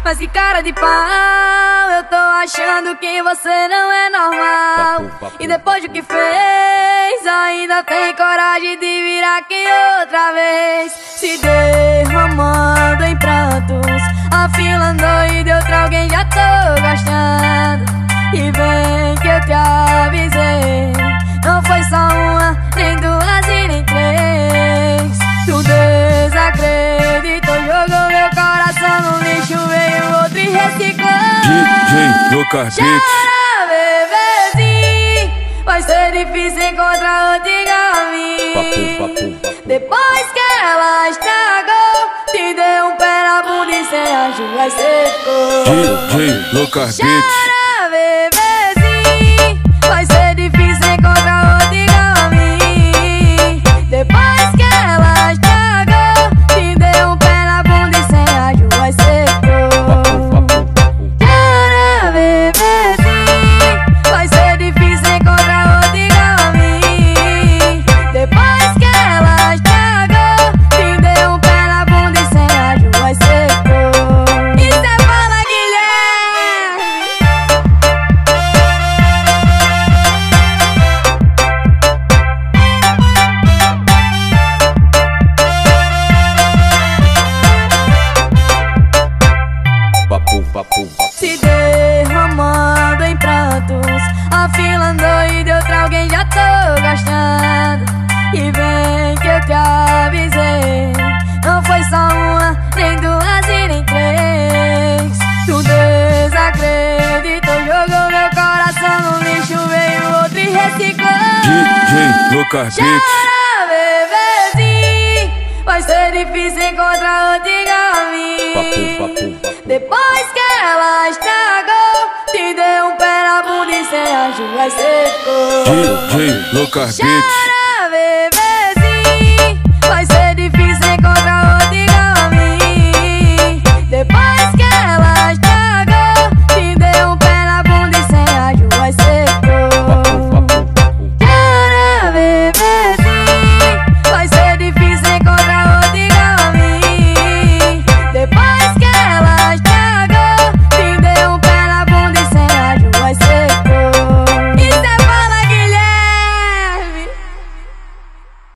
Mas que cara de pau, eu tô achando que você não é normal. E depois do que fez, ainda tem coragem de vir aqui outra vez, se derramando em prantos, afilando e outra alguém já tô gostando. E vem que eu te avisei, não foi só uma, nem duas e nem três. Tu desacreditou, jogou meu coração no lixo, veio outro e reciclou. DJ Lucas Beats. Chora, bebezinho, vai ser difícil encontrar outra igual a mim. Depois que ela estragou, te deu um pé na bunda e sem ajuda secou. DJ Lucas Beats. Chora, bebezinho, vai ser difícil encontrar outra igual a mim. Depois que ela estragou, te deu um pé na bunda e sem ajuda secou. Chora, bebezinho, vai ser difícil encontrar outra igual a mim. Depois que ela estragou, te deu um pé na bunda e sem ajuda secou. Isso é fala, Guilherme. Se derramando em prantos, afilando e de outra alguém já tô gostando. E vem que eu te avisei, não foi só uma, nem duas e nem três. Tu desacreditou, jogou meu coração no lixo, veio outro e reciclou. DJ Lucas Beats. Chora, bebezinho, vai ser difícil encontrar outra igual a mim. Depois que ela estragou, te deu um pé na bunda e sem ajuda secou. DJ Lucas Beats.